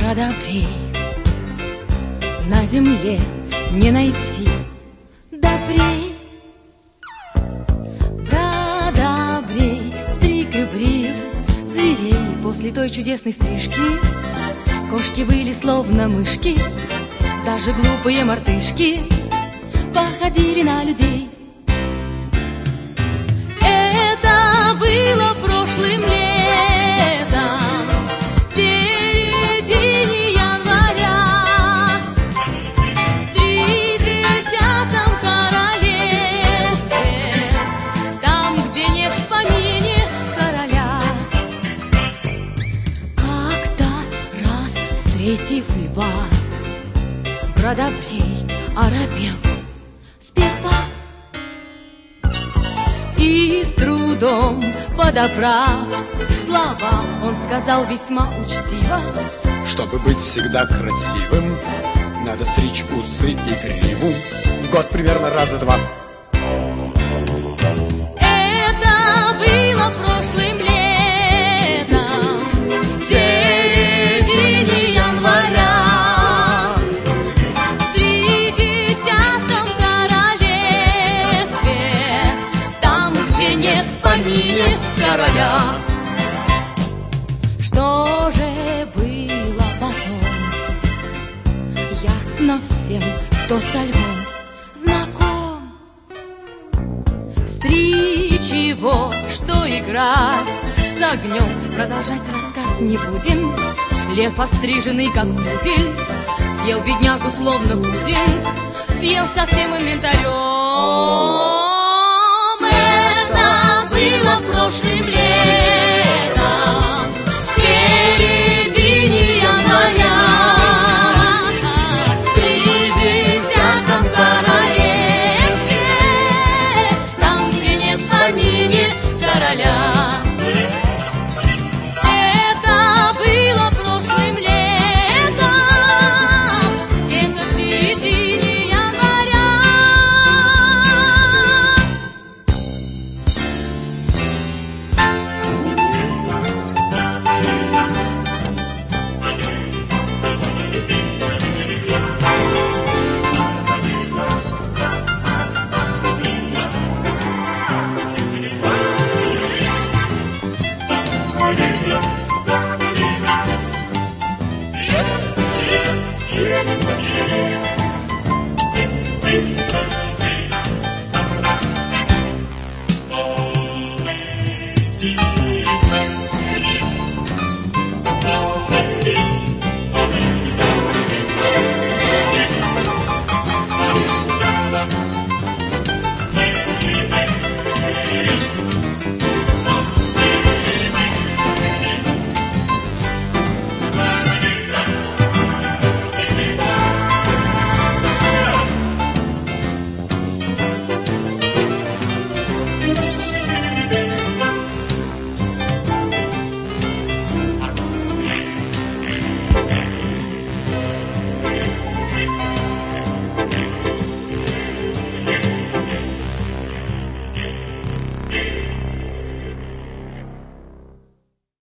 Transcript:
продобрей, на земле не найти добрей. Продобрей стриг и брил зверей после той чудесной стрижки. Кошки выли словно мышки, даже глупые мартышки походили на людей. Это было прошлым летом, в середине января, в 30-м королевстве, там, где нет в помине короля. Как-то раз, встретив льва, продобрей оробел сперва и с трудом подобрав слова, он сказал весьма учтиво: чтобы быть всегда красивым, надо стричь усы и гриву в год примерно раза два. Это было прошлым летом, в середине января, в 30-м королевстве, там, где нет в помине короля. Что же было потом? Ясно всем, кто со львом знаком. Стричь его, что играть с огнем, продолжать рассказ не будем. Лев, остриженный как пудель, съел беднягу словно пудель, съел со всем инвентарем.